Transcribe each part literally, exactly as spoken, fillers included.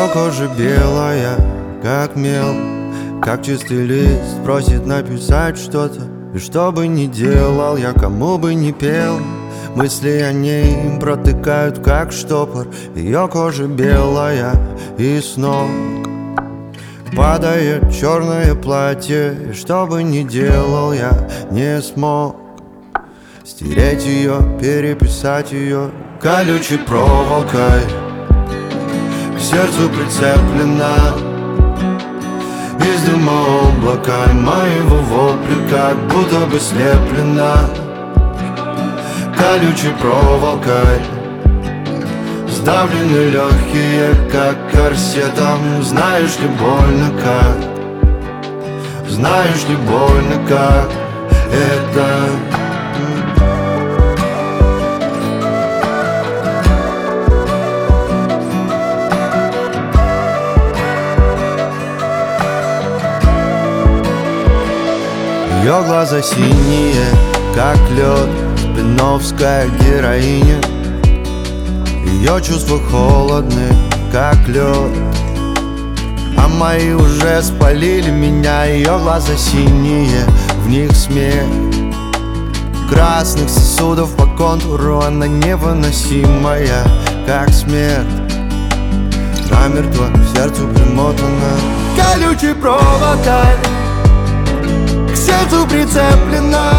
Ее кожа белая, как мел, как чистый лист, просит написать что-то. И что бы ни делал я, кому бы ни пел, мысли о ней протыкают, как штопор. Ее кожа белая, и с ног падает черное платье. И что бы ни делал я, не смог стереть ее, переписать ее колючей проволокой. К сердцу прицеплена из дыма облака, и моего вопля как будто бы слеплена колючей проволокой. Сдавлены легкие, как корсетом. Знаешь ли, больно как, знаешь ли, больно как это. Ее глаза синие, как лед, спиновская героиня. Ее чувства холодны, как лед, а мои уже спалили меня. Ее глаза синие, в них смерть. Красных сосудов по контуру она невыносимая, как смерть. Намертво к сердцу примотана колючей проволокой, к сердцу прицеплена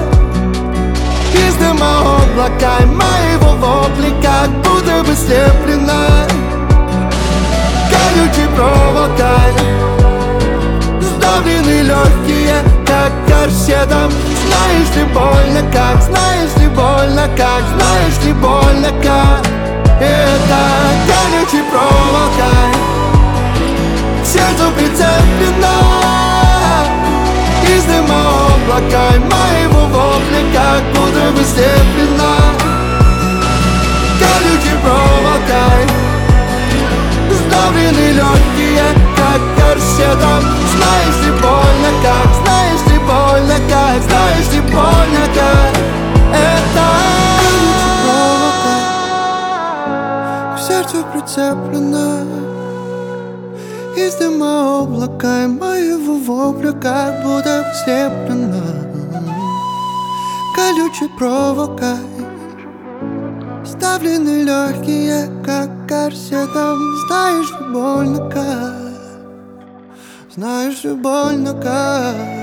из дыма облака, и моего вопля как будто бы слеплена колючей проволокой. Сдавлены легкие, как корсетом. Знаешь ли, больно как, знаешь ли, больно как, знаешь ли, больно как это. Колючей проволокой к сердцу прицеплена из дыма облака, и моего вопля как будто бы слеплена колючей проволокой. Сдавлены легкие, как корсетом. Знаешь ли, больно как, знаешь ли, больно как, знаешь ли, больно как это. Колючей проволокой к сердцу прицеплена из дыма облака, и моего вопля как будто бы слеплена колючей проволокой. Сдавлены легкие, как корсетом. Знаешь ли, больно как, знаешь ли, больно как.